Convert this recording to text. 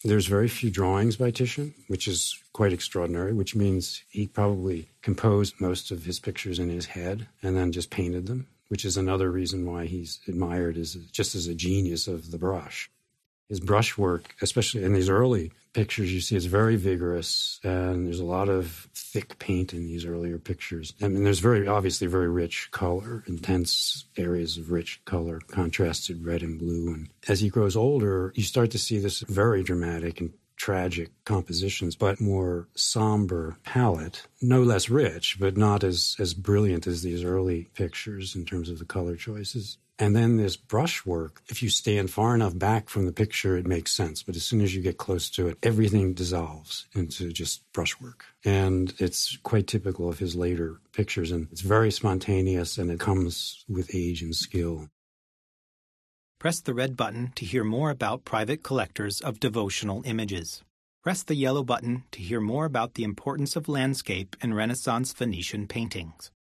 There's very few drawings by Titian, which is quite extraordinary, which means he probably composed most of his pictures in his head and then just painted them, which is another reason why he's admired just as a genius of the brush. His brushwork, especially in these early pictures, you see it's very vigorous, and there's a lot of thick paint in these earlier pictures. I mean, there's obviously very rich color, intense areas of rich color, contrasted red and blue. And as he grows older, you start to see this very dramatic and tragic compositions, but more somber palette, no less rich, but not as brilliant as these early pictures in terms of the color choices. And then this brushwork, if you stand far enough back from the picture, it makes sense. But as soon as you get close to it, everything dissolves into just brushwork. And it's quite typical of his later pictures. And it's very spontaneous, and it comes with age and skill. Press the red button to hear more about private collectors of devotional images. Press the yellow button to hear more about the importance of landscape in Renaissance Venetian paintings.